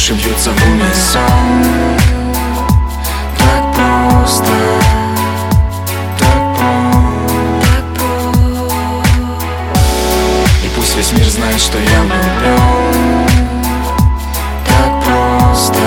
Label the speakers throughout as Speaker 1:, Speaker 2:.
Speaker 1: души бьются в унисон. Так просто, так просто. И пусть весь мир знает, что я влюблен. Так просто,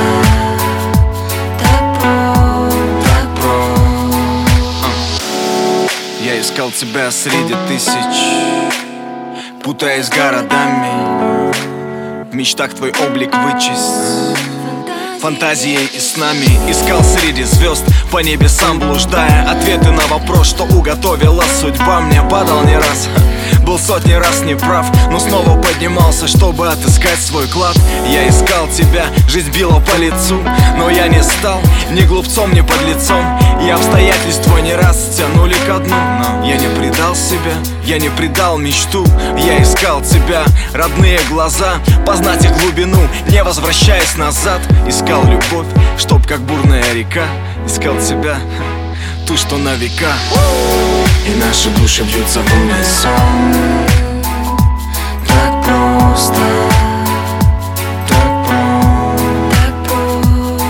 Speaker 1: так просто, так просто. Я искал тебя среди тысяч, путаясь городами, в мечтах твой облик вычесть, фантазией и снами. Искал среди звезд, по небесам блуждая, ответы на вопрос, что уготовила судьба. Мне падал не раз, был сотни раз неправ, но снова поднимался, чтобы отыскать свой клад. Я искал тебя, жизнь била по лицу, но я не стал ни глупцом, ни подлецом. И обстоятельства не раз тянули ко дну, но я не предал себя, я не предал мечту. Я искал тебя, родные глаза, познать их глубину, не возвращаясь назад. Искал любовь, чтоб как бурная река. Искал тебя, ту, что на века. И наши души бьются в унисон. Так просто, так просто.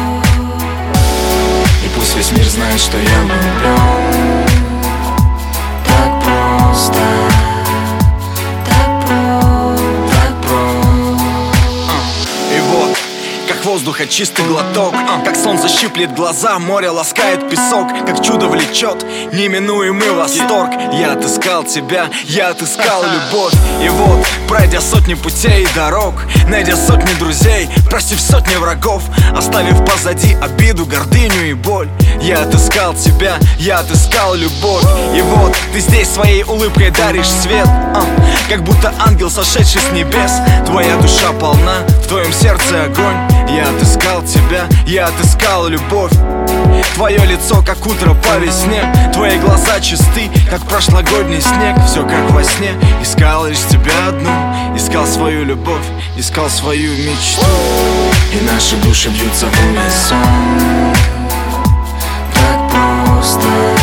Speaker 1: И пусть весь мир знает, что я влюблен. Так просто, так просто, так просто. И вот, как воздуха чистый глоток, как солнце щиплет глаза, море ласкает песок, как чудо влечет неминуемый восторг. Я отыскал тебя, я отыскал любовь. И вот, пройдя сотни путей и дорог, найдя сотни друзей, простив сотни врагов, оставив позади обиду, гордыню и боль, я отыскал тебя, я отыскал любовь. И вот, ты здесь своей улыбкой даришь свет, как будто ангел, сошедший с небес. Твоя душа полна, в твоем сердце огонь. Я отыскал тебя, я отыскал любовь. Твое лицо, как утро по весне, твои глаза чисты, как прошлогодний снег. Все как во сне, искал лишь тебя одну, искал свою любовь, искал свою мечту. И наши души бьются в унисон. Так просто.